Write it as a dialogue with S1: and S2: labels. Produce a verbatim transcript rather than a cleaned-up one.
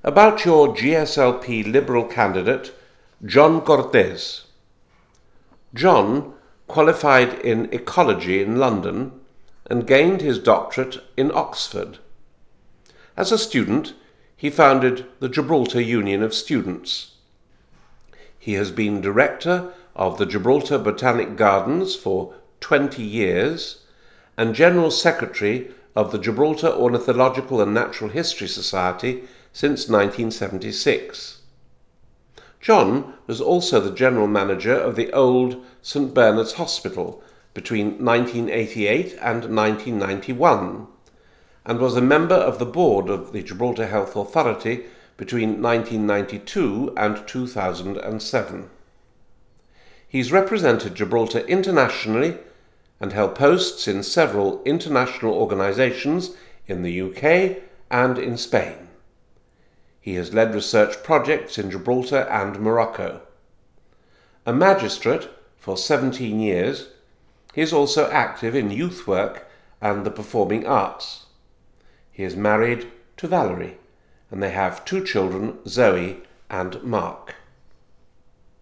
S1: About your G S L P Liberal candidate, John Cortes. John qualified in ecology in London and gained his doctorate in Oxford. As a student, he founded the Gibraltar Union of Students. He has been director of the Gibraltar Botanic Gardens for twenty years and General Secretary of the Gibraltar Ornithological and Natural History Society since nineteen seventy-six. John was also the General Manager of the old Saint Bernard's Hospital between nineteen eighty-eight and nineteen ninety-one, and was a member of the board of the Gibraltar Health Authority between nineteen ninety-two and two thousand seven. He's represented Gibraltar internationally and held posts in several international organisations in the U K and in Spain. He has led research projects in Gibraltar and Morocco. A magistrate for seventeen years, he is also active in youth work and the performing arts. He is married to Valerie, and they have two children, Zoe and Mark.